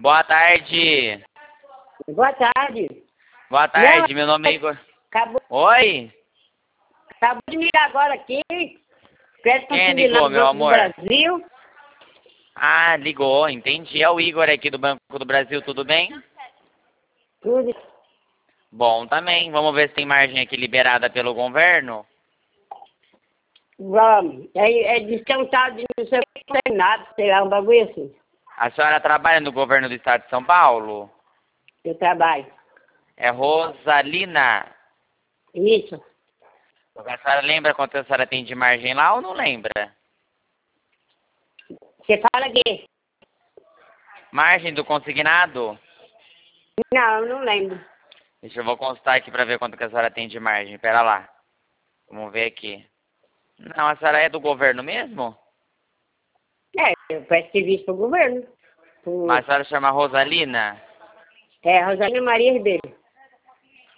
Boa tarde. Boa tarde. Boa tarde, meu nome é Igor. Acabou Oi? de me ligar agora aqui. Crédito Quem consignado ligou, do meu Banco do amor? Brasil. Ah, ligou, entendi. É o Igor aqui do Banco do Brasil, tudo bem? Tudo. Bom também. Vamos ver se tem margem aqui liberada pelo governo. Vamos. É descontado de não sei o que, não tem nada, sei lá, um bagulho assim. A senhora trabalha no governo do estado de São Paulo? Eu trabalho. É Rosalina. Isso. A senhora lembra quanto a senhora tem de margem lá ou não lembra? Você fala aqui? Margem do consignado? Não, eu não lembro. Deixa eu vou consultar aqui pra ver quanto que a senhora tem de margem. Pera lá. Vamos ver aqui. Não, a senhora é do governo mesmo? Eu presto serviço pro governo. Mas a senhora chama Rosalina? É, Rosalina Maria Ribeiro.